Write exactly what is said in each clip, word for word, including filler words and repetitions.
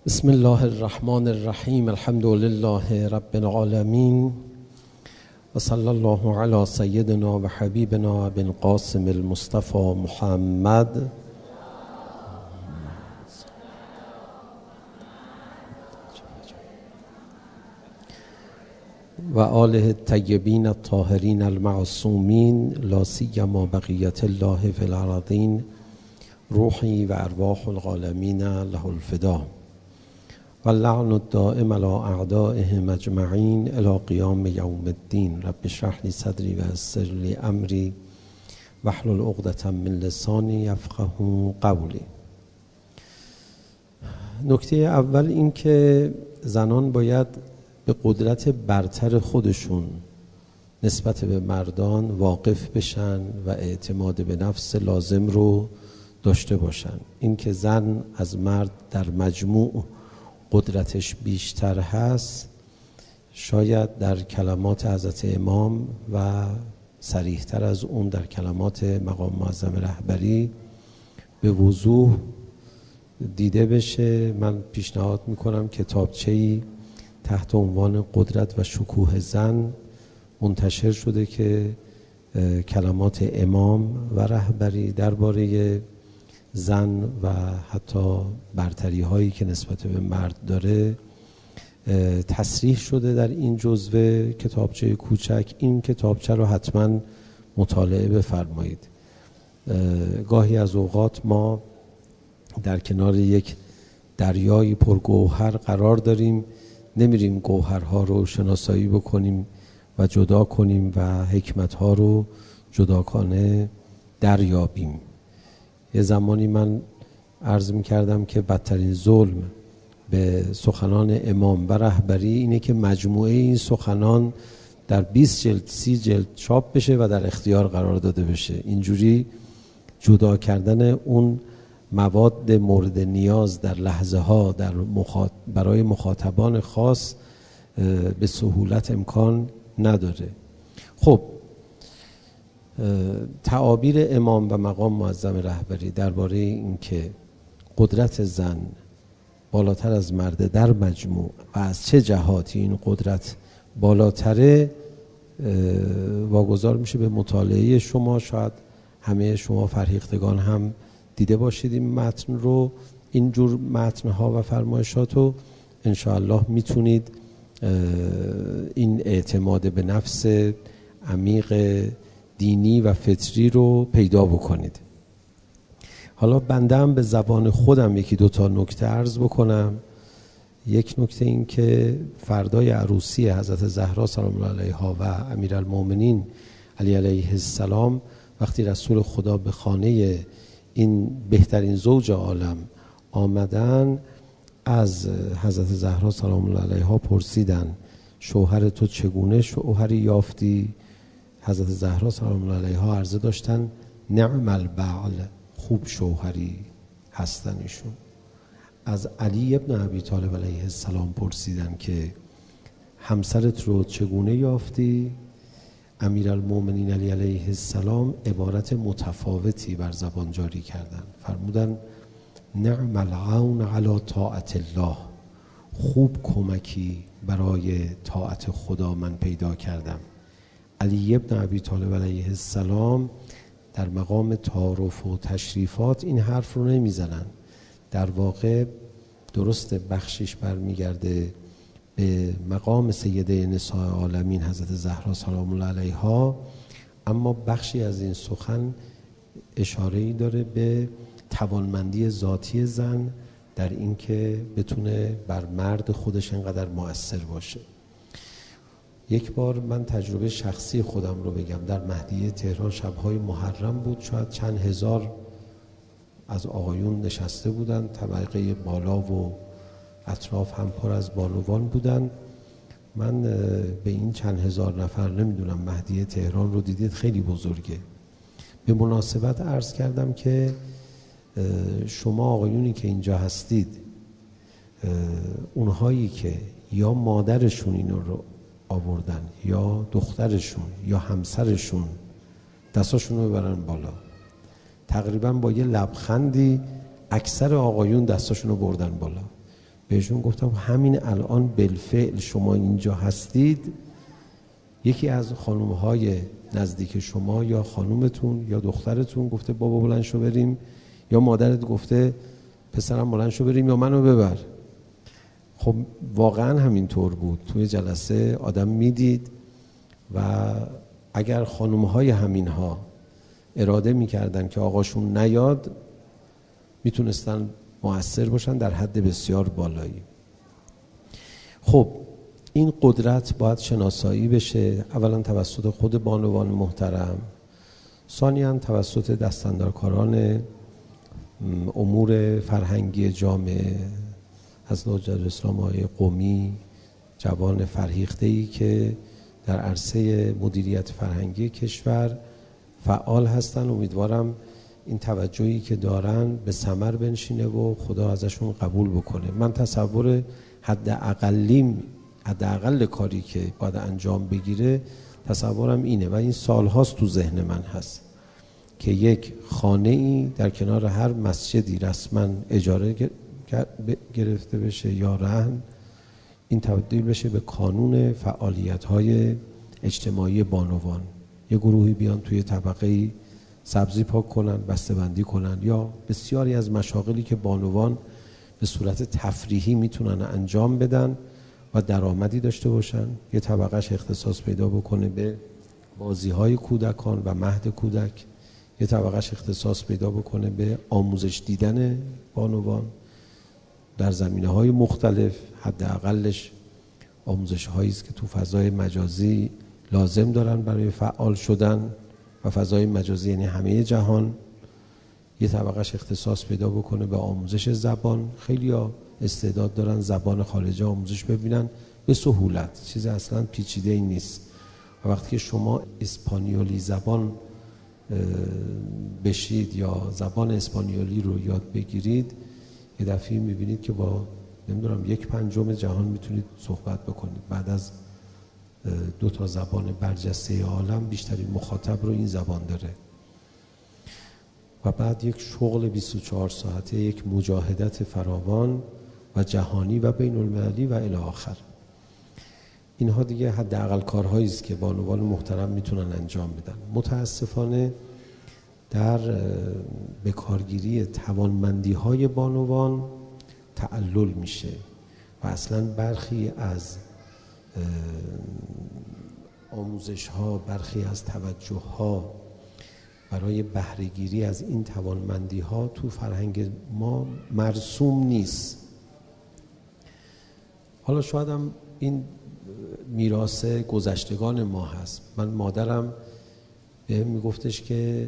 بسم الله الرحمن الرحیم. الحمد لله رب العالمین و صلی الله علی سیدنا و حبیبنا ابی القاسم المصطفى محمد و آله الطیبین الطاهرین المعصومین لا سیما بقیت الله فی الارضین روحی و ارواح العالمین له الفدا و اللعن الدائم علی اعدائهم اجمعین الی قیام یوم الدین. رب اشرح لی صدری و یسر لی امری واحلل عقدة من لسانی یفقهوا قولی. نکته اول این که زنان باید به قدرت برتر خودشون نسبت به مردان واقف بشن و اعتماد به نفس لازم رو داشته باشن. این که زن از مرد در مجموع قدرتش بیشتر هست شاید در کلمات حضرت امام و صریح‌تر از اون در کلمات مقام معظم رهبری به وضوح دیده بشه. من پیشنهاد میکنم کتابچه‌ای تحت عنوان قدرت و شکوه زن منتشر شده که کلمات امام و رهبری درباره زن و حتی برتری هایی که نسبت به مرد داره تصریح شده در این جزوه کتابچه کوچک. این کتابچه رو حتما مطالعه بفرمایید. گاهی از اوقات ما در کنار یک دریای پرگوهر قرار داریم، نمیریم گوهرها رو شناسایی بکنیم و جدا کنیم و حکمتها رو جداگانه دریابیم. یه زمانی من عرض می‌کردم که بدترین ظلم به سخنان امام و رهبری اینه که مجموعه این سخنان در بیست جلد سی جلد چاپ بشه و در اختیار قرار داده بشه. اینجوری جدا کردن اون مواد مورد نیاز در لحظه ها در مخاط... برای مخاطبان خاص به سهولت امکان نداره. خب تعابیر امام و مقام معظم رهبری درباره این که قدرت زن بالاتر از مرد در مجموع و از چه جهاتی این قدرت بالاتره واگذار میشه به مطالعه شما. شاید همه شما فرهیختگان هم دیده باشید این متن رو. این جور متن‌ها و فرمایشات رو انشاءالله میتونید این اعتماد به نفس عمیق دینی و فطری رو پیدا بکنید. حالا بنده هم به زبان خودم یکی دوتا نکته عرض بکنم. یک نکته این که فردای عروسی حضرت زهرا سلام الله علیها و امیرالمومنین علی علیه السلام وقتی رسول خدا به خانه این بهترین زوج عالم آمدن از حضرت زهرا سلام الله علیها پرسیدن شوهر تو چگونه شوهری یافتی؟ حضرت زهرا سلام الله علیها عرضه داشتن نعم البعل، خوب شوهری هستن ایشون. از علی ابن ابی طالب علیه السلام پرسیدن که همسرت رو چگونه یافتی؟ امیرالمومنین علی علیه السلام عبارت متفاوتی بر زبان جاری کردن، فرمودن نعم العون علی طاعت الله، خوب کمکی برای طاعت خدا من پیدا کردم. علی ابن ابی طالب علیه السلام در مقام تعارف و تشریفات این حرف رو نمیزنن. در واقع درست بخشش برمیگرده به مقام سیده نساء عالمین حضرت زهرا سلام الله علیها، اما بخشی از این سخن اشاره‌ای داره به توانمندی ذاتی زن در اینکه بتونه بر مرد خودش انقدر مؤثر باشه. یک بار من تجربه شخصی خودم رو بگم. در مهدیه تهران شب‌های محرم بود، شاید چند هزار از آقایون نشسته بودن، طبقه بالا و اطراف هم پر از بانوان بودن. من به این چند هزار نفر نمیدونم مهدیه تهران رو دیدید خیلی بزرگه. به مناسبت عرض کردم که شما آقایونی که اینجا هستید اونهایی که یا مادرشون اینو رو آوردن یا دخترشون یا همسرشون دستاشون رو ببرن بالا. تقریبا با یه لبخندی اکثر آقایون دستاشون رو بردن بالا. بهشون گفتم همین الان بالفعل شما اینجا هستید، یکی از خانومهای نزدیک شما یا خانومتون یا دخترتون گفته بابا بلند شو بریم، یا مادرت گفته پسرم بلند شو بریم یا منو ببر. خب واقعا همینطور بود. توی جلسه آدم میدید و اگر خانومهای همینها اراده میکردن که آقاشون نیاد، میتونستن مؤثر باشن در حد بسیار بالایی. خب این قدرت باید شناسایی بشه، اولا توسط خود بانوان محترم، ثانیاً توسط دستاندرکاران امور فرهنگی جامعه از حضرت الاسلام آقای قمی، جوان فرهیخته‌ای که در عرصه مدیریت فرهنگی کشور فعال هستن. امیدوارم این توجهی که دارن به ثمر بنشینه و خدا ازشون قبول بکنه. من تصور حد اقلیم حد اقل کاری که باید انجام بگیره تصورم اینه و این سالهاست تو ذهن من هست که یک خانه ای در کنار هر مسجدی رسما اجاره گرفته بشه یا رهن، این تبدیل بشه به کانون فعالیت‌های اجتماعی بانوان. یه گروهی بیان توی طبقه سبزی پاک کنن، بسته‌بندی کنن، یا بسیاری از مشاغلی که بانوان به صورت تفریحی میتونن انجام بدن و درآمدی داشته باشن. یه طبقهش اختصاص پیدا بکنه به بازی‌های کودکان و مهد کودک، یه طبقهش اختصاص پیدا بکنه به آموزش دیدن بانوان در زمینه‌های مختلف. حداقلش آموزش‌هایی است که تو فضای مجازی لازم دارن برای فعال شدن و فضای مجازی یعنی همه جهان. یه طبقهش اختصاص پیدا بکنه به آموزش زبان. خیلی‌ها استعداد دارن زبان خارجی آموزش ببینن به سهولت، چیز اصلا پیچیده ای نیست. و وقتی که شما اسپانیولی زبان بشید یا زبان اسپانیولی رو یاد بگیرید، یه دفعه میبینید که با نمیدونم یک پنجم جهان میتونید صحبت بکنید. بعد از دو تا زبان برجسته عالم بیشترین مخاطب رو این زبان داره. و بعد یک شغل بیست و چهار ساعته، یک مجاهدت فراوان و جهانی و بین المللی و الی آخر. اینها دیگه حداقل کارهایی است که بانوان محترم میتونن انجام بدن. متاسفانه در بکارگیری توانمندی های بانوان تعلل میشه و اصلا برخی از آموزش ها، برخی از توجه ها برای بهره‌گیری از این توانمندی ها تو فرهنگ ما مرسوم نیست. حالا شاید هم این میراث گذشتگان ما هست. من مادرم بهم میگفتش که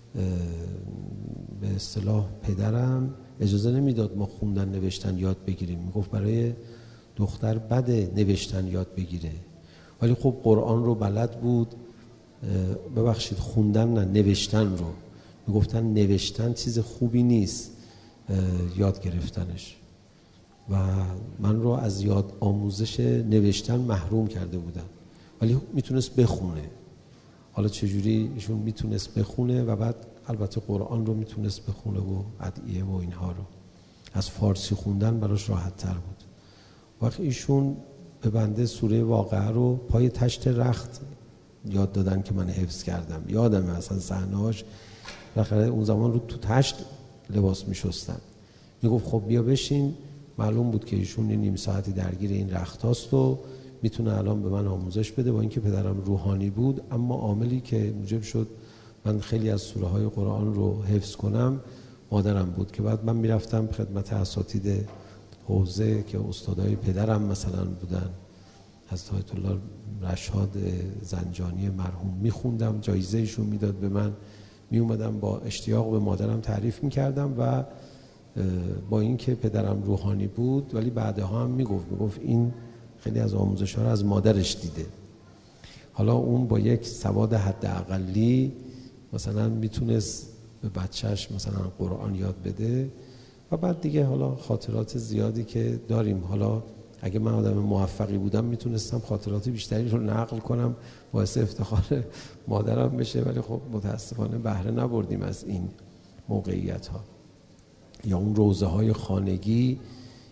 به اصطلاح پدرم اجازه نمیداد ما خوندن نوشتن یاد بگیریم، میگفت برای دختر بده نوشتن یاد بگیره. ولی خب قرآن رو بلد بود، ببخشید خوندن نه نوشتن رو میگفتن نوشتن چیز خوبی نیست یاد گرفتنش، و من رو از یاد آموزش نوشتن محروم کرده بودن. ولی میتونست بخونه. حالا چجوری ایشون میتونست بخونه و بعد البته قرآن رو میتونست بخونه و ادعیه و اینها رو، از فارسی خوندن براش راحت تر بود. وقتی ایشون به بنده سوره واقعه رو پای تشت رخت یاد دادن که من حفظ کردم. یادمه اصلا صحنه‌اش، بالاخره اون زمان رو تو تشت لباس میشستن. میگفت خب بیا بشین. معلوم بود که ایشون نیم ساعتی درگیر این رخت هاست و میتونه الان به من آموزش بده. با اینکه پدرم روحانی بود، اما عاملی که موجب شد من خیلی از سوره های قرآن رو حفظ کنم مادرم بود، که بعد من میرفتم خدمت اساتید حوزه که استادای پدرم مثلا بودن، حضرت آیت الله رشاد زنجانی مرحوم، میخوندم، جایزه ایشون میداد به من، میومدم با اشتیاق به مادرم تعریف میکردم. و با اینکه پدرم روحانی بود ولی بعدها هم میگفت میگفت این خیلی از آموزش‌ها رو از مادرش دیده. حالا اون با یک سواد حداقلی مثلا میتونست به بچهش مثلا قرآن یاد بده. و بعد دیگه حالا خاطرات زیادی که داریم. حالا اگه من آدم موفقی بودم میتونستم خاطرات بیشتری رو نقل کنم باعث افتخار مادرم بشه، ولی خب متاسفانه بهره نبردیم از این موقعیت ها. یا اون روزه های خانگی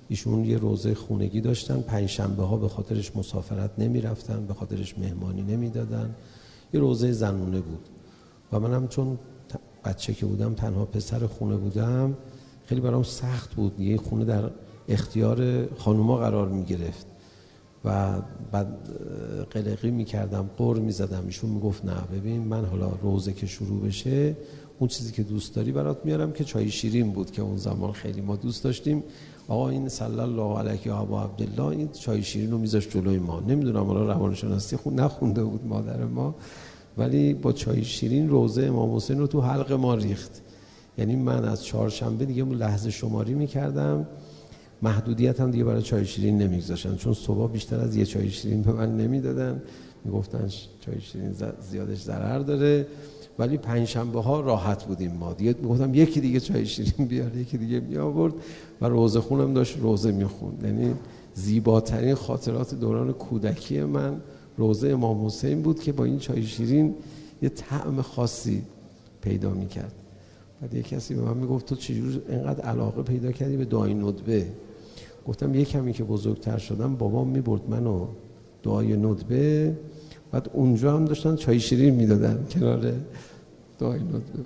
ایشون یه روزه خونگی داشتن، پنج شنبه ها به خاطرش مسافرت نمی رفتن، به خاطرش مهمانی نمی دادن. یه روزه زنونه بود و منم چون بچه که بودم تنها پسر خونه بودم، خیلی برام سخت بود. یه خونه در اختیار خانوما قرار می گرفت و بعد قلقی می کردم، قر می زدم. ایشون می گفت نه ببین من حالا روزه که شروع بشه اون چیزی که دوست داری برات میارم، که چای شیرین بود که اون زمان خیلی ما دوست داشتیم. آقا این صلی الله علیه و ابا عبدالله این چای شیرین رو میذاشت جلوی ما. نمیدونم حالا روانشناسی خود نخونده بود مادر ما، ولی با چای شیرین روزه امام حسین رو تو حلق ما ریخت. یعنی من از چهارشنبه دیگه لحظه شماری میکردم، محدودیت هم دیگه برای چای شیرین نمیگذاشتن، چون صبح بیشتر از یه چای شیرین به من نمیدادن، میگفتن چای شیرین زیادش ضرر داره. ولی پنج شنبه ها راحت بودیم ما دیگه، میگفتم یکی دیگه چای شیرین بیار، یکی دیگه می آورد و روزه خونم داشت روزه میخوند. یعنی زیباترین خاطرات دوران کودکی من روزه امام حسین بود که با این چای شیرین یه طعم خاصی پیدا میکرد. بعد یه کسی به من میگفت تو چجور اینقدر علاقه پیدا کردی به دعای ندبه؟ گفتم یه کمی که بزرگتر شدم بابام میبرد منو دعای ندبه، بعد اونجا هم داشتن چای شیرین میدادن کنار دعای ندبه.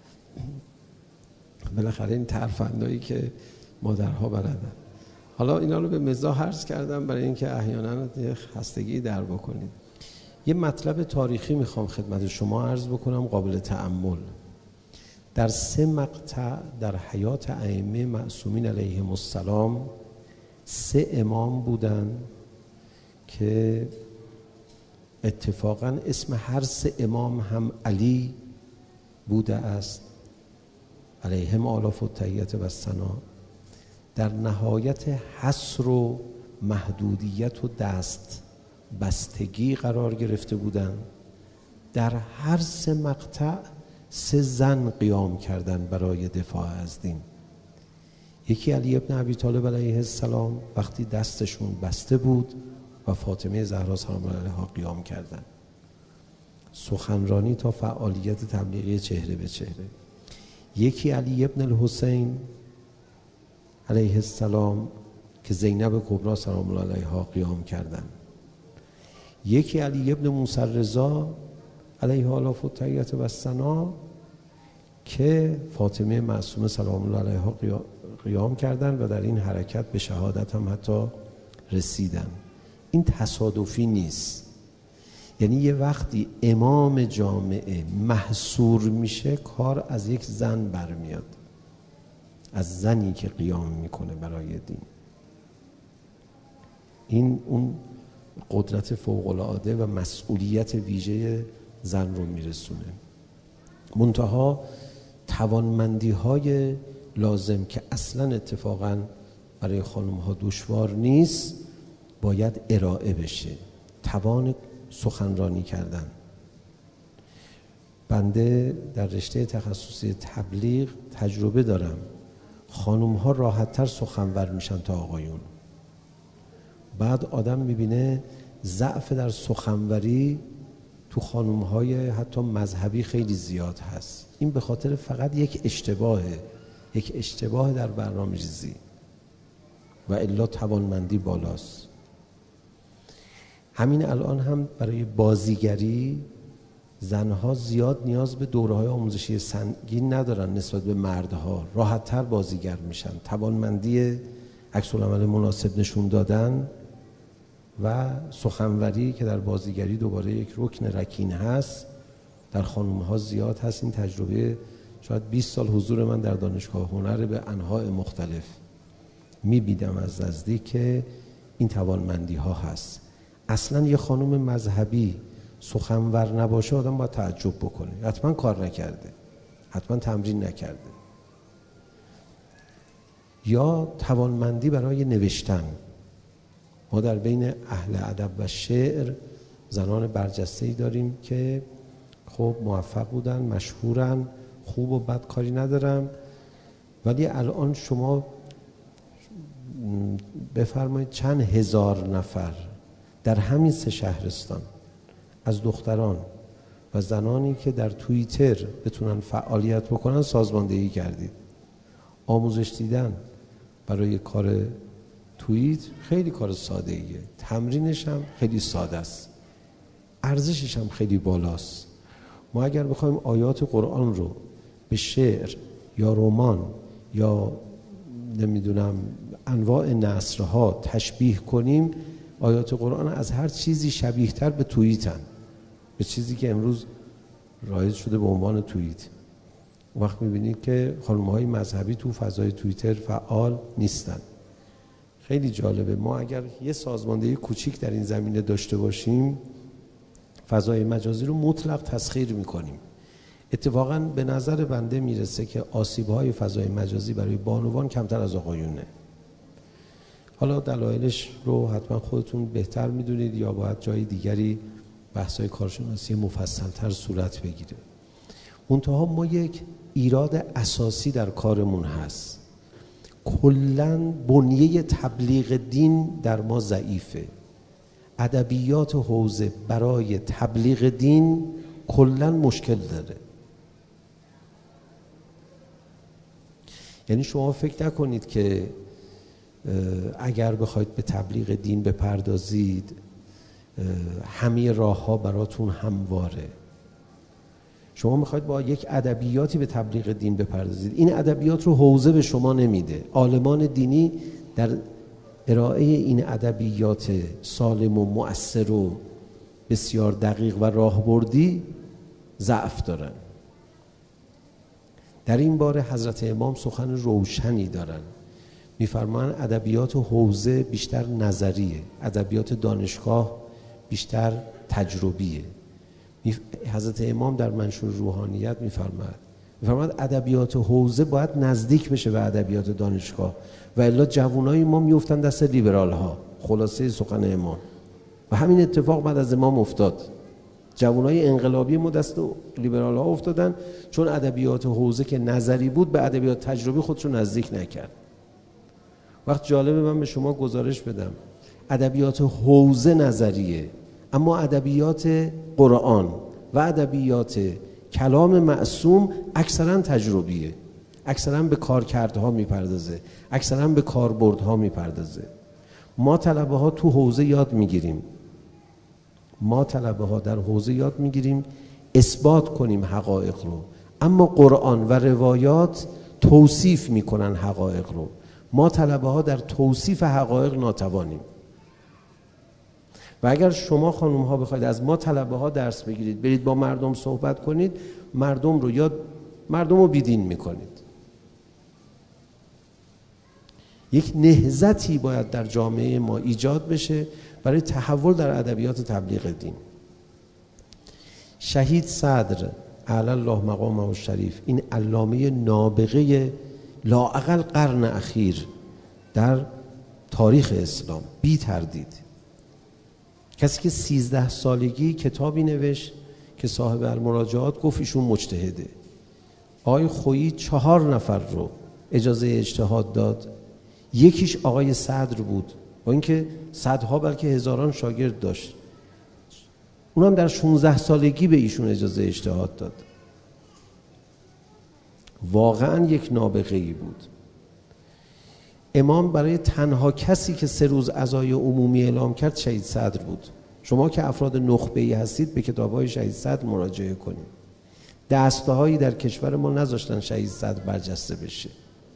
بالاخره این ترفندایی که مادرها بلدن. حالا اینا رو به مزاح عرض کردم برای اینکه احیانا یه خستگی در بکنید. یه مطلب تاریخی میخوام خدمت شما عرض بکنم قابل تأمل. در سه مقطع در حیات ائمه معصومین علیهم السلام سه امام بودن که اتفاقا اسم هر سه امام هم علی بوده است علیهم آلاف التحیت و الثنا. در نهایت حصر و محدودیت و دست بستگی قرار گرفته بودند. در هر سه مقطع سه زن قیام کردند برای دفاع از دین. یکی علی ابن ابی طالب علیه السلام وقتی دستشون بسته بود و فاطمه زهرا سلام الله علیها قیام کردند، سخنرانی تا فعالیت تبلیغی چهره به چهره. یکی علی ابن الحسین علیه السلام که زینب کبری سلام الله علیها قیام کردند. یکی علی ابن موسی رضا علیه آلاف التحیت و الثنا که فاطمه معصومه سلام الله علیها قیام کردند و در این حرکت به شهادت هم حتی رسیدن. این تصادفی نیست. یعنی یه وقتی امام جامعه محصور میشه کار از یک زن برمیاد، از زنی که قیام میکنه برای دین. این اون قدرت فوق‌العاده و مسئولیت ویژه زن رو میرسونه. منتها توانمندی های لازم که اصلا اتفاقا برای خانم ها دشوار نیست باید ارائه بشه. توان سخنرانی کردن. بنده در رشته تخصصی تبلیغ تجربه دارم. خانم ها راحت تر سخنور میشن تا آقایون. بعد آدم میبینه ضعف در سخنوری تو خانم های حتی مذهبی خیلی زیاد هست. این به خاطر فقط یک اشتباهه، یک اشتباه در برنامه‌ریزی و الا توانمندی بالاست. همین الان هم برای بازیگری زنها زیاد نیاز به دوره‌های آموزشی سنگین ندارن نسبت به مردها، راحت تر بازیگر میشن. توانمندی عکس العمل مناسب نشون دادن و سخنوری که در بازیگری دوباره یک رکن رکین هست در خانم‌ها زیاد هست. این تجربه شاید بیست سال حضور من در دانشگاه هنر به انواع مختلف می‌بینم از نزدیک که این توانمندی ها هست. اصلا یه خانم مذهبی سخنور نباشه آدم باید تعجب بکنه، حتما کار نکرده، حتما تمرین نکرده. یا توانمندی برای نوشتن. ما در بین اهل ادب و شعر زنان برجسته‌ای داریم که خب موفق بودن، مشهورن، خوب و بد کاری ندارم، ولی الان شما بفرمایید چند هزار نفر در همین سه شهرستان از دختران و زنانی که در توییتر بتونن فعالیت بکنن سازماندهی کردید. آموزش دیدن برای کار توییت خیلی کار ساده ایه، تمرینش هم خیلی ساده است، ارزشش هم خیلی بالاست. ما اگر بخوایم آیات قرآن رو به شعر یا رمان یا نمیدونم انواع نثرها تشبیه کنیم، آیات قرآن از هر چیزی شبیه تر به توییتن، به چیزی که امروز رایج شده به عنوان توییت. وقت میبینید که خانم‌های مذهبی تو فضای توییتر فعال نیستن. خیلی جالبه. ما اگر یه سازماندهی کوچیک در این زمینه داشته باشیم، فضای مجازی رو مطلق تسخیر میکنیم. اتفاقاً به نظر بنده میرسه که آسیب‌های فضای مجازی برای بانوان کمتر از آقایونه. حالا دلایلش رو حتما خودتون بهتر میدونید یا باید جای دیگری بحث‌های کارشناسی مفصل‌تر صورت بگیره. منتها ما یک ایراد اساسی در کارمون هست. کلاً بنیه تبلیغ دین در ما ضعیفه. ادبیات حوزه برای تبلیغ دین کلاً مشکل داره. یعنی شما فکر نکنید که اگر بخواید به تبلیغ دین بپردازید همه راه ها براتون همواره. شما میخواید با یک ادبیاتی به تبلیغ دین بپردازید، این ادبیات رو حوزه به شما نمیده. عالمان دینی در ارائه این ادبیات سالم و مؤثر و بسیار دقیق و راهبردی ضعف دارن. در این باره حضرت امام سخن روشنی دارن، میفرمان ادبیات حوزه بیشتر نظریه، ادبیات دانشگاه بیشتر تجربیه. حضرت امام در منشور روحانیت میفرماد میفرماد ادبیات حوزه باید نزدیک بشه به ادبیات دانشگاه و الا جوانای ما میافتن دست لیبرال ها. خلاصه سخن امام و همین اتفاق بعد از امام افتاد. جوانای انقلابی ما دست لیبرال ها افتادن چون ادبیات حوزه که نظری بود به ادبیات تجربی خودشون نزدیک نکرد. وقت جالبه من به شما گزارش بدم، ادبیات حوزه نظریه، اما ادبیات قرآن و ادبیات کلام معصوم اکثرا تجربیه، اکثرا به کارکردها میپردازه، اکثرا به کاربردها میپردازه. ما طلبه ها تو حوزه یاد میگیریم، ما طلبه ها در حوزه یاد میگیریم اثبات کنیم حقایق رو، اما قرآن و روایات توصیف میکنن حقایق رو. ما طلبه ها در توصیف حقایق ناتوانیم. و اگر شما خانم ها بخواید از ما طلبه ها درس بگیرید، برید با مردم صحبت کنید، مردم رو یا مردم رو بیدین میکنید. یک نهضتی باید در جامعه ما ایجاد بشه برای تحول در ادبیات تبلیغ دین. شهید صدر اعلی الله مقامه الشریف، این علامه نابغه لااقل قرن اخیر در تاریخ اسلام، بی تردید کسی که سیزده سالگی کتابی نوشت که صاحب المراجعات گفت ایشون مجتهده. آقای خویی چهار نفر رو اجازه اجتهاد داد، یکیش آقای صدر بود با اینکه صدها بلکه هزاران شاگرد داشت، اونم در شانزده سالگی به ایشون اجازه اجتهاد داد. واقعا یک نابغه‌ای بود. امام برای تنها کسی که سه روز عزای عمومی اعلام کرد شهید صدر بود. شما که افراد نخبه‌ای هستید به کتاب‌های شهید صدر مراجعه کنید. دسته‌هایی در کشور ما نذاشتن شهید صدر برجسته بشه.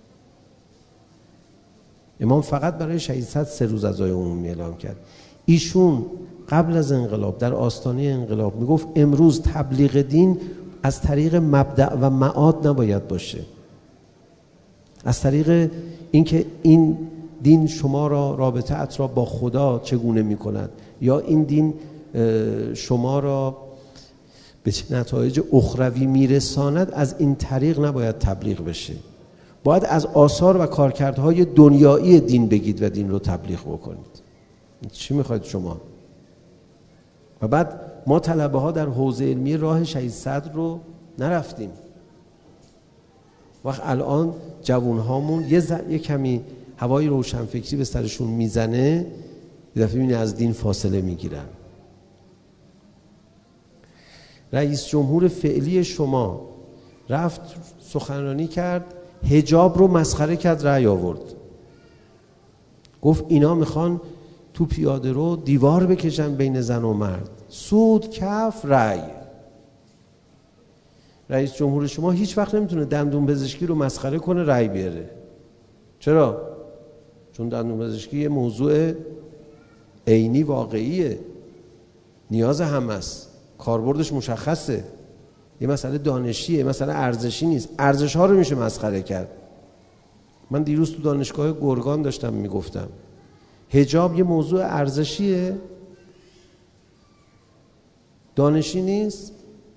امام فقط برای شهید صدر سه روز عزای عمومی اعلام کرد. ایشون قبل از انقلاب در آستانه انقلاب میگفت امروز تبلیغ دین از طریق مبدأ و معاد نباید باشه، از طریق اینکه این دین شما را رابطه ات را با خدا چگونه می کند یا این دین شما را به چه نتایج اخروی می رساند، از این طریق نباید تبلیغ بشه. باید از آثار و کارکردهای دنیایی دین بگید و دین رو تبلیغ بکنید. چی می خواید شما؟ و بعد ما طلبه ها در حوزه علمی راه شهید صدر رو نرفتیم. وقت الان جوان هامون یه, ز... یه کمی هوای روشنفکری به سرشون میزنه، یه دفعه میبینی از دین فاصله میگیرن. رئیس جمهور فعلی شما رفت سخنرانی کرد، حجاب رو مسخره کرد، رأی آورد. گفت اینا میخوان تو پیاده رو دیوار بکشن بین زن و مرد. سود، کف، رأی. رئیس جمهور شما هیچ وقت نمیتونه دندون پزشکی رو مسخره کنه رأی بیاره. چرا؟ چون دندون پزشکی یه موضوع عینی واقعیه، نیاز همه است، کاربردش مشخصه، یه مسئله دانشیه، یه مسئله ارزشی نیست. ارزش ها رو میشه مسخره کرد. من دیروز تو دانشگاه گرگان داشتم میگفتم حجاب یه موضوع ارزشیه، دانشی نیست.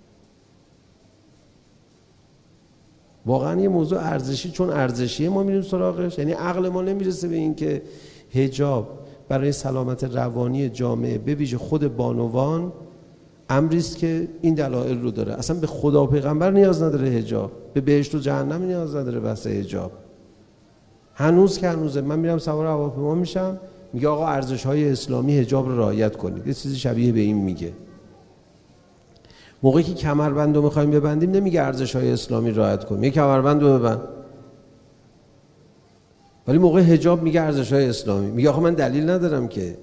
واقعا یه موضوع ارزشی، چون ارزشیه ما میریم سراغش. یعنی عقل ما نمیرسه به این که حجاب برای سلامت روانی جامعه به ویژه خود بانوان امری است که این دلایل رو داره. اصلا به خدا و پیغمبر نیاز نداره حجاب، به بهشت و جهنم نیاز نداره بحث حجاب. هنوز که هنوزه من میرم سوار هواپیما میشم میگه آقا ارزش‌های اسلامی حجاب رو رعایت کنید، یه چیزی شبیه به این میگه. موقعی که کمربند رو میخوایم ببندیم نمیگه ارزش‌های اسلامی رعایت کنیم، یه کمربند رو ببند. ولی موقع حجاب میگه ارزش‌های اسلامی، میگه آخه من دلیل ندارم که.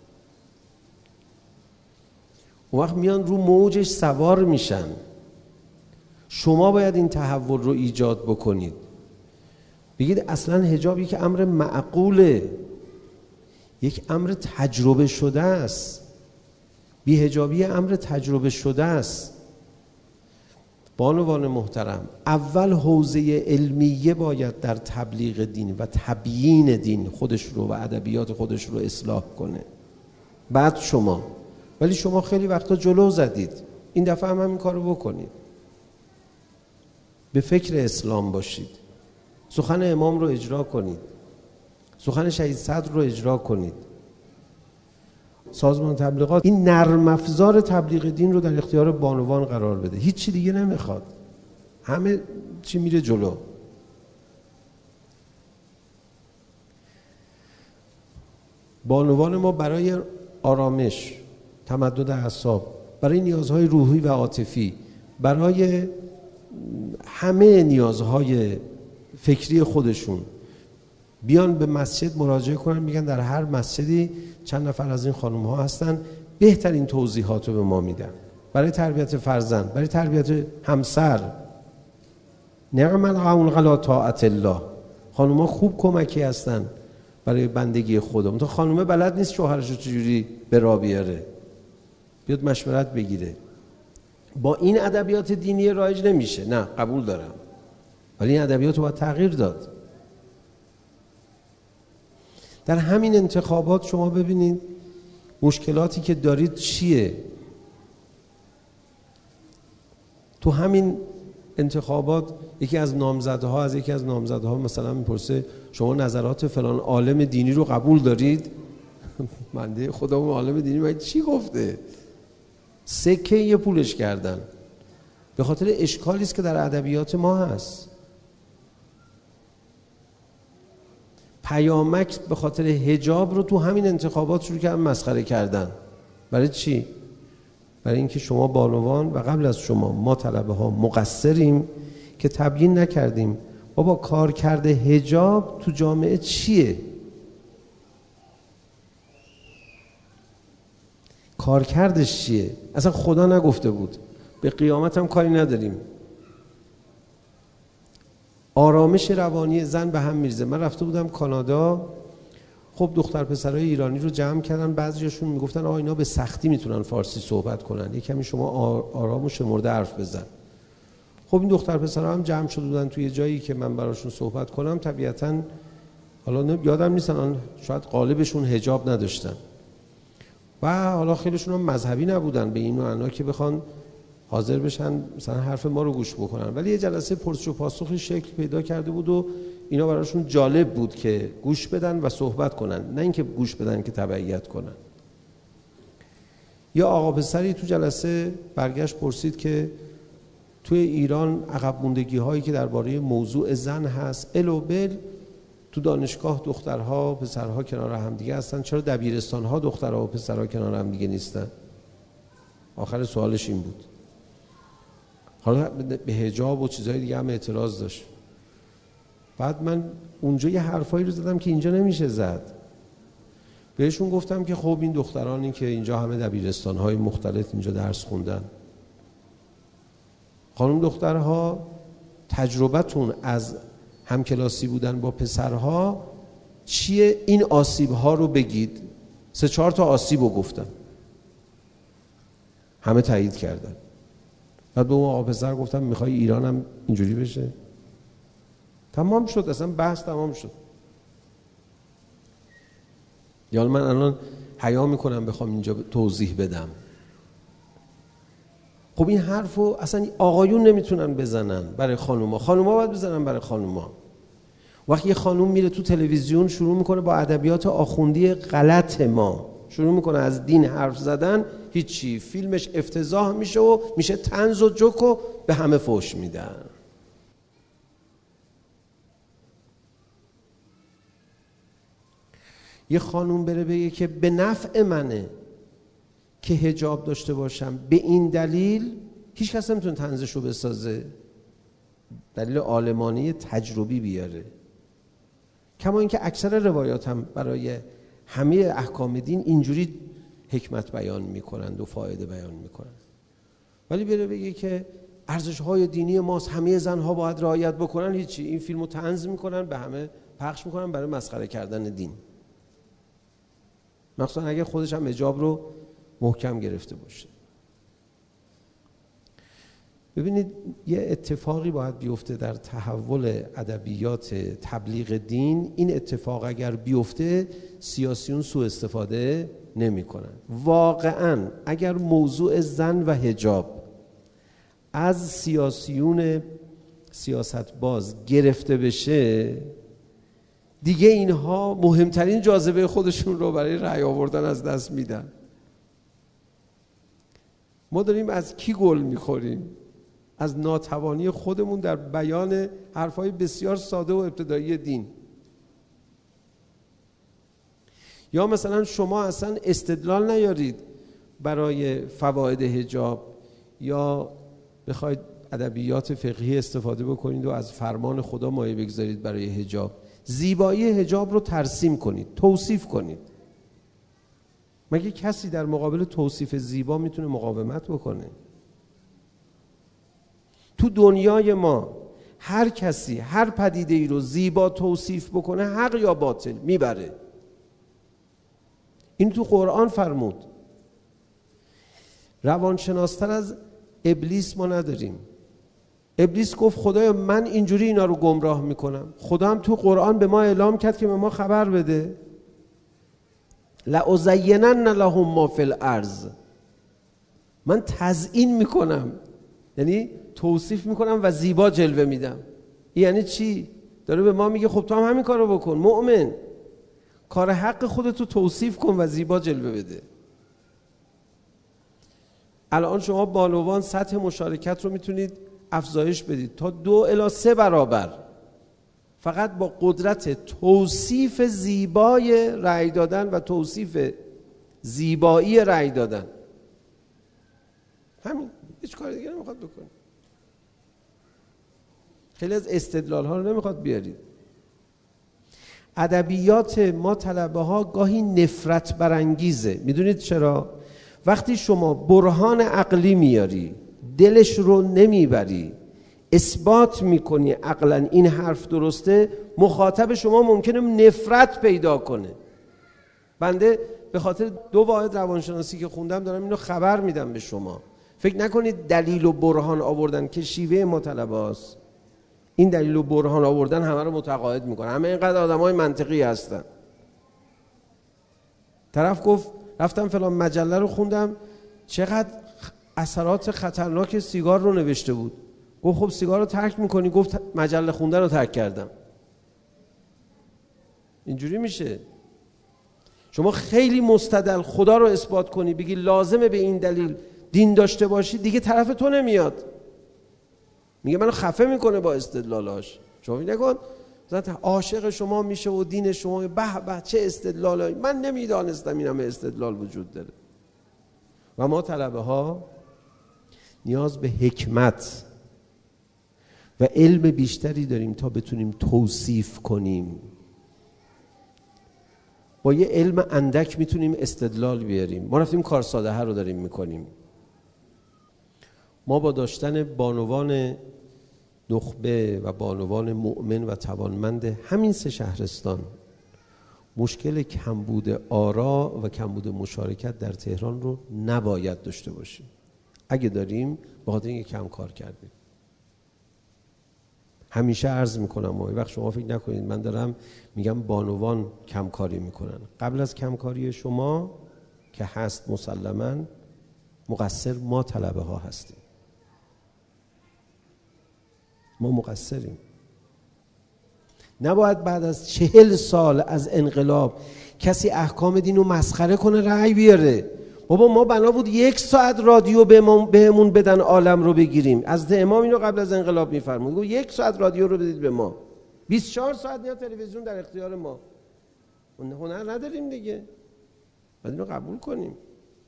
اون وقت میان رو موجش سوار میشن. شما باید این تحول رو ایجاد بکنید، بگید اصلا حجاب یک امر معقوله، یک امر تجربه شده است. بی حجابی امر تجربه شده است. بانوان محترم، اول حوزه علمیه باید در تبلیغ دین و تبیین دین خودش رو و ادبیات خودش رو اصلاح کنه، بعد شما. ولی شما خیلی وقتا جلو زدید، این دفعه هم همین کارو بکنید. به فکر اسلام باشید، سخن امام رو اجرا کنید، سخن شهید صدر رو اجرا کنید. سازمان تبلیغات این نرم افزار تبلیغ دین رو در اختیار بانوان قرار بده، هیچ چی دیگه نمیخواد، همه چی میره جلو. بانوان ما برای آرامش، تمدد اعصاب، برای نیازهای روحی و عاطفی، برای همه نیازهای فکری خودشون بیان به مسجد مراجعه کنن، میگن در هر مسجدی چند نفر از این خانم ها هستن، بهترین توضیحات رو به ما میدن برای تربیت فرزند، برای تربیت همسر. نعم العون علی طاعت الله. خانم ها خوب کمکی هستن برای بندگی خدا. منتها خانومه بلد نیست شوهرش رو چجوری به راه بیاره، بیاد مشورت بگیره. با این ادبیات دینی رایج نمیشه. نه قبول دارم، ولی این ادبیات رو باید تغییر داد. در همین انتخابات شما ببینید مشکلاتی که دارید چیه. تو همین انتخابات یکی از نامزدها از یکی از نامزدها مثلا میپرسه شما نظرات فلان عالم دینی رو قبول دارید؟ منده خدا اون عالم دینی باید چی گفته؟ سکه یه پولش کردن به خاطر اشکالی است که در ادبیات ما هست. پیامک به خاطر حجاب رو تو همین انتخابات شروع کردن مسخره کردن. برای چی؟ برای اینکه شما بانوان و قبل از شما ما طلبه ها مقصریم که تبیین نکردیم بابا کار کرده حجاب تو جامعه چیه؟ کار کردش چیه؟ اصلا خدا نگفته بود، به قیامت هم کاری نداریم. آرامش روانی زن به هم میرزه. من رفته بودم کانادا، خب دختر پسرای ایرانی رو جمع کردن، بعضیاشون میگفتن آقا اینا به سختی میتونن فارسی صحبت کنن، یه کمی شما آرام و شمرده حرف بزن. خب این دختر پسرها هم جمع شده بودن توی جایی که من براشون صحبت کنم. طبیعتاً حالا یادم نیستن، شاید غالبشون حجاب نداشتن و حالا خیلیشون هم مذهبی نبودن به این معنا که بخوان حاضر بشن مثلا حرف ما رو گوش بکنن، ولی یه جلسه پرسش و پاسخی شکل پیدا کرده بود و اینا براشون جالب بود که گوش بدن و صحبت کنن، نه اینکه گوش بدن که تبعیت کنن. یا آقا پسری تو جلسه برگشت پرسید که توی ایران عقب موندگی هایی که درباره موضوع زن هست الو بل، تو دانشگاه دخترها و پسرها کنار هم دیگه هستن، چرا دبیرستان ها دخترها و پسرها کنار هم دیگه نیستن؟ آخر سوالش این بود. حالا به حجاب و چیزهای دیگه هم اعتراض داشت. بعد من اونجا یه حرفایی رو زدم که اینجا نمیشه زد. بهشون گفتم که خب این دخترانی که اینجا همه دبیرستان‌های مختلف اینجا درس خوندن، خانم دخترها تجربتون از همکلاسی بودن با پسرها چیه؟ این آسیب‌ها رو بگید. سه چهار تا آسیب رو گفتم، همه تایید کردن. بعد به اون آقا پسر گفتم میخوای ایران هم اینجوری بشه؟ تمام شد، اصلا بحث تمام شد. یا من الان حیا میکنم بخوام اینجا توضیح بدم. خب این حرفو اصلا آقایون نمیتونن بزنن برای خانوما، خانوما باید بزنن برای خانوما. وقتی یه خانوم میره تو تلویزیون شروع میکنه با ادبیات آخوندی غلط ما شروع میکنه از دین حرف زدن، هیچی، فیلمش افتضاح میشه و میشه طنز و جوک و به همه فحش میدن. یه خانوم بره بگه که به نفع منه که حجاب داشته باشم، به این دلیل هیچ کس نمیتونه طنزشو بسازه، دلیل عالمانه تجربی بیاره. کما اینکه اکثر روایات هم برای همه احکام دین اینجوری حکمت بیان میکنند و فایده بیان میکنند. ولی بره بگه که ارزش‌های دینی ماست، همه زنها باید رعایت بکنن، هیچی، این فیلمو طنز میکنن، به همه پخش میکنن برای مسخره کردن دین. مخصوصا اگه خودش هم حجاب رو محکم گرفته باشه. ببینید یه اتفاقی باید بیفته در تحول ادبیات تبلیغ دین. این اتفاق اگر بیفته سیاسیون سوء استفاده نمی کنن. واقعا اگر موضوع زن و حجاب از سیاسیون سیاست باز گرفته بشه، دیگه اینها مهمترین جاذبه خودشون رو برای رأی آوردن از دست میدن. ما داریم از کی گل میخوریم؟ از ناتوانی خودمون در بیان حرفای بسیار ساده و ابتدایی دین. یا مثلا شما اصلا استدلال نیارید برای فواید حجاب، یا بخواید ادبیات فقهی استفاده بکنید و از فرمان خدا مایه بگذارید برای حجاب. زیبایی حجاب رو ترسیم کنید، توصیف کنید. مگه کسی در مقابل توصیف زیبا میتونه مقاومت بکنه؟ تو دنیای ما هر کسی هر پدیده ای رو زیبا توصیف بکنه، حق یا باطل میبره. این تو قرآن فرمود. روانشناستر از ابلیس ما نداریم. ابلیس گفت خدایا من اینجوری اینا رو گمراه میکنم. خدا هم تو قرآن به ما اعلام کرد که به ما خبر بده لأزینن لهم ما فی الارض. من تزیین میکنم، یعنی توصیف میکنم و زیبا جلوه میدم. یعنی چی؟ داره به ما میگه خب تو هم همین کار رو بکن مؤمن، کار حق خودتو توصیف کن و زیبا جلوه بده. الان شما بانوان سطح مشارکت رو میتونید افزایش بدید تا دو الی سه برابر، فقط با قدرت توصیف زیبای رأی دادن و توصیف زیبایی رأی دادن. همین، هیچ کار دیگه نمیخواد بکنید. خیلی از استدلال ها رو نمیخواد بیارید. ادبیات ما طلبه ها گاهی نفرت برانگیزه. میدونید چرا؟ وقتی شما برهان عقلی میاری، دلش رو نمیبری، اثبات میکنی عقلا این حرف درسته، مخاطب شما ممکنه نفرت پیدا کنه. بنده به خاطر دو واحد روانشناسی که خوندم دارم اینو خبر میدم به شما. فکر نکنید دلیل و برهان آوردن که شیوه مطالبه است، این دلیل و برهان آوردن همه رو متقاعد میکنه. همه اینقدر آدمای منطقی هستن. طرف گفت رفتم فلان مجله رو خوندم، چقدر اثرات خطرناک سیگار رو نوشته بود. گفت خب سیگار رو ترک میکنی؟ گفت مجله خوندن رو ترک کردم. اینجوری میشه. شما خیلی مستدل خدا رو اثبات کنی، بگی لازمه به این دلیل دین داشته باشی، دیگه طرف تو نمیاد، میگه منو خفه میکنه با استدلالاش. شما نکن مثلا عاشق شما میشه و دین شما به به چه استدلالایی، من نمیدانستم این همه استدلال وجود داره. و ما طلبه ها نیاز به حکمت و علم بیشتری داریم تا بتونیم توصیف کنیم. با یه علم اندک میتونیم استدلال بیاریم. ما رفتیم کار ساده ها رو داریم میکنیم. ما با داشتن بانوان نخبه و بانوان مؤمن و توانمند همین سه شهرستان مشکل کمبود آرا و کمبود مشارکت در تهران رو نباید داشته باشیم. اگه داریم به خاطر اینکه کم کار کردیم. همیشه عرض میکنم وقتی وقت شما فکر نکنید من دارم میگم بانوان کم کاری میکنن. قبل از کم کاری شما که هست مسلماً مقصر ما طلبه ها هستیم. ما مقصریم. نباید بعد از چهل سال از انقلاب کسی احکام دین رو مسخره کنه رأی بیاره. بابا ما بنا بود یک ساعت رادیو بهمون بدن عالم رو بگیریم. از امام اینو قبل از انقلاب میفرمود گفت یک ساعت رادیو رو بدید به ما، بیست و چهار ساعت یا تلویزیون در اختیار ما. هنر نداریم دیگه، باید اینو قبول کنیم.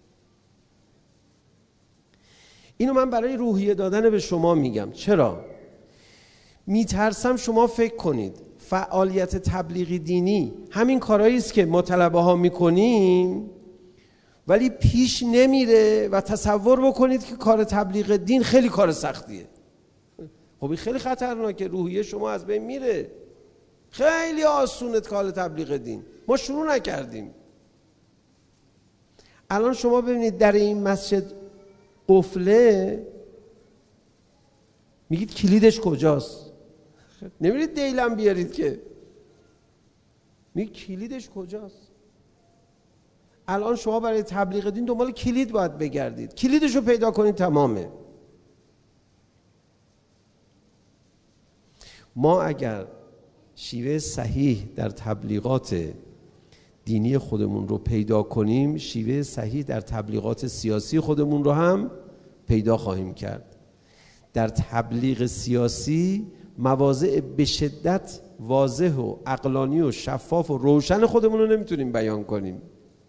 اینو من برای روحیه دادن به شما میگم. چرا؟ میترسم شما فکر کنید فعالیت تبلیغی دینی همین کارهایی است که ما طلبه ها میکنیم ولی پیش نمیره و تصور بکنید که کار تبلیغ دین خیلی کار سختیه. خب این خیلی خطرناکه، روحیه شما از بین میره. خیلی آسونه کار تبلیغ دین، ما شروع نکردیم. الان شما ببینید در این مسجد قفله، میگید کلیدش کجاست؟ نمیرید دیلم بیارید که، میگید کلیدش کجاست؟ الان شما برای تبلیغ دین دنبال کلید باید بگردید، کلیدش رو پیدا کنید تمامه. ما اگر شیوه صحیح در تبلیغات دینی خودمون رو پیدا کنیم، شیوه صحیح در تبلیغات سیاسی خودمون رو هم پیدا خواهیم کرد. در تبلیغ سیاسی مواضع به شدت واضح و عقلانی و شفاف و روشن خودمون رو نمیتونیم بیان کنیم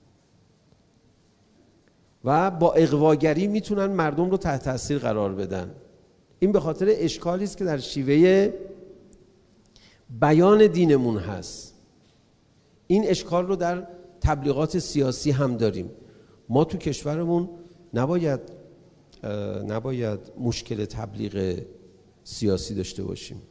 و با اغواگری میتونن مردم رو تحت تاثیر قرار بدن. این به خاطر اشکالی است که در شیوه بیان دینمون هست. این اشکال رو در تبلیغات سیاسی هم داریم. ما تو کشورمون نباید نباید مشکل تبلیغ سیاسی داشته باشیم.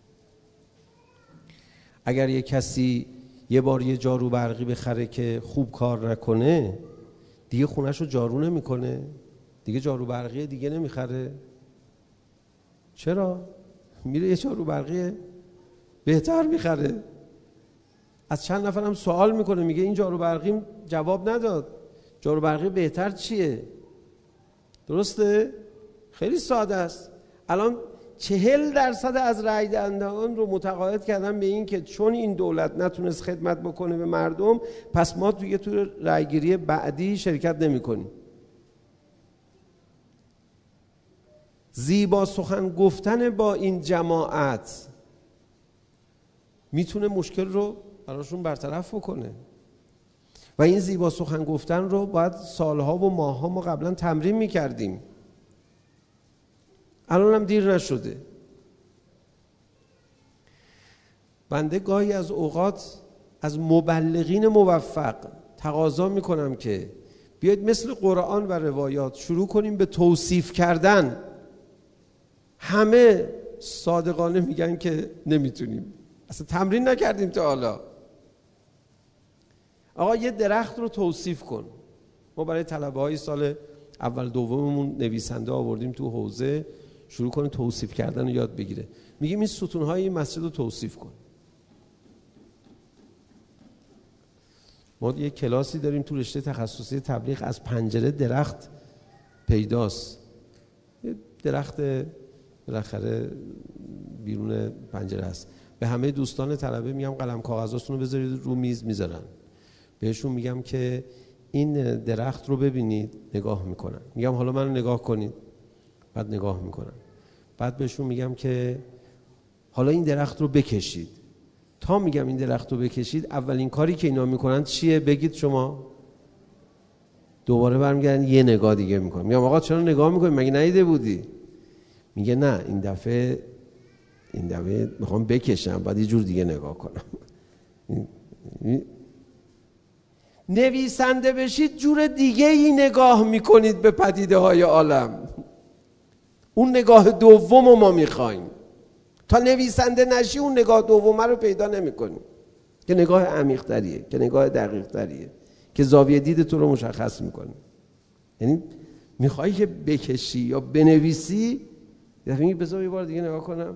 اگر یه کسی یه بار یه جارو برقی بخره که خوب کار نکنه، دیگه خونه‌شو جارو نمیکنه، دیگه جارو برقی دیگه نمیخره. چرا؟ میره یه جارو برقی بهتر میخره. از چند نفرم سوال میکنه، میگه این جارو برقی جواب نداد، جارو برقی بهتر چیه؟ درسته؟ خیلی ساده است. الان چهل درصد از رای دهندگان رو متقاعد کردن به این که چون این دولت نتونست خدمت بکنه به مردم، پس ما توی تو رایگیری بعدی شرکت نمی کنیم. زیبا سخن گفتن با این جماعت میتونه مشکل رو براشون برطرف بکنه و این زیبا سخن گفتن رو باید سالها و ماهها ما قبلا تمرین میکردیم. الان هم دیر نشده. بنده گاهی از اوقات از مبلغین موفق تقاضا میکنم که بیاید مثل قرآن و روایات شروع کنیم به توصیف کردن. همه صادقانه میگن که نمیتونیم، اصلا تمرین نکردیم تا حالا. آقا یه درخت رو توصیف کن. ما برای طلبه های سال اول دوممون نویسنده آوردیم تو حوزه، شروع کنه توصیف کردن رو یاد بگیره. میگیم این ستونهای این مسجد رو توصیف کن. ما یه کلاسی داریم تو رشته تخصصی تبلیغ، از پنجره درخت پیداست. یه درخت بالاخره بیرون پنجره هست. به همه دوستان طلبه میگم قلم کاغذاتون رو بذارید رو میز، میذارن. بهشون میگم که این درخت رو ببینید، نگاه میکنن. میگم حالا منو نگاه کنید، بعد نگاه میکنن. بعد بهشون میگم که حالا این درخت رو بکشید. تا میگم این درخت رو بکشید، اولین کاری که اینا میکنن چیه؟ بگید شما. دوباره برمیگردن یه نگاه دیگه میکنن. میگم آقا چرا نگاه میکنی؟ مگه ندیده بودی؟ میگه نه این دفعه این دفعه میخوام بکشم، بعد یه جور دیگه نگاه کنم. نویسنده بشید جور دیگه ای نگاه میکنید به پدیده های عالم. اون نگاه دوم رو ما میخوایم. تا نویسنده نشی اون نگاه دوم رو پیدا نمیکنیم که نگاه عمیق تریه، که نگاه دقیق تریه، که زاویه دید تو رو مشخص میکنه. یعنی میخوایی که بکشی یا بنویسی، یعنی بذار یه بار دیگه نگاه کنم.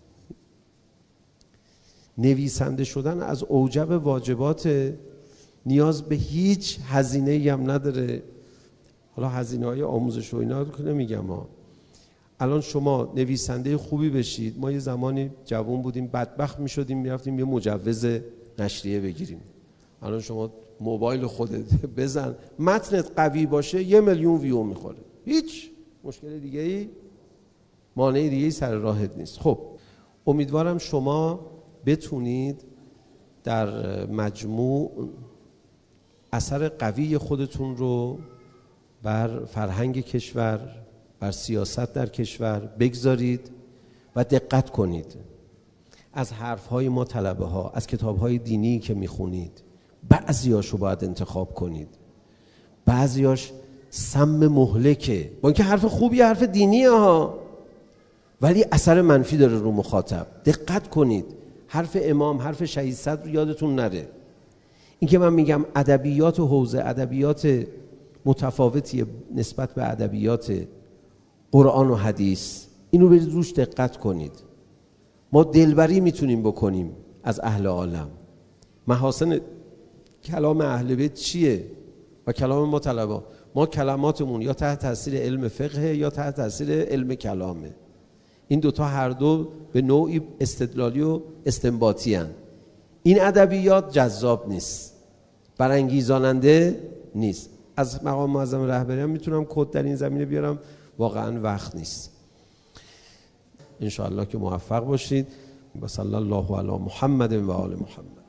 نویسنده شدن از اوجب واجبات، نیاز به هیچ هزینه‌ای هم نداره. حالا هزینه‌های آموزش و اینا رو که نمیگم ها. الان شما نویسنده خوبی بشید، ما یه زمانی جوان بودیم بدبخت میشدیم میرفتیم یه مجوز نشریه بگیریم. الان شما موبایل خودت بزن، متنت قوی باشه یه میلیون ویو میخوره، هیچ مشکل دیگه ای مانع دیگه ای سر راهت نیست. خب امیدوارم شما بتونید در مجموع اثر قوی خودتون رو بر فرهنگ کشور، بر سیاست در کشور بگذارید و دقت کنید. از حرفهای ما طلبه ها، از کتابهای دینی که میخونید، بعضیاشو باید انتخاب کنید، بعضیاش سم مهلکه. با اینکه حرف خوبی، حرف دینیه ها، ولی اثر منفی داره رو مخاطب. دقت کنید. حرف امام، حرف شهید صدر رو یادتون نره. این که من میگم ادبیات و حوزه ادبیات متفاوتی نسبت به ادبیات قرآن و حدیث، اینو برید روش دقت کنید. ما دلبری میتونیم بکنیم از اهل عالم. محاسن کلام اهل بیت چیه و کلام ما طلبا؟ ما کلماتمون یا تحت تاثیر علم فقه یا تحت تاثیر علم کلامه. این دوتا هر دو به نوعی استدلالی و استنباطی هن. این ادبیات جذاب نیست، برانگیزاننده نیست. از مقام معظم رهبری هم میتونم کد در این زمینه بیارم، واقعا وقت نیست. انشاءالله که موفق باشید. و صلی الله علی محمد و آل محمد.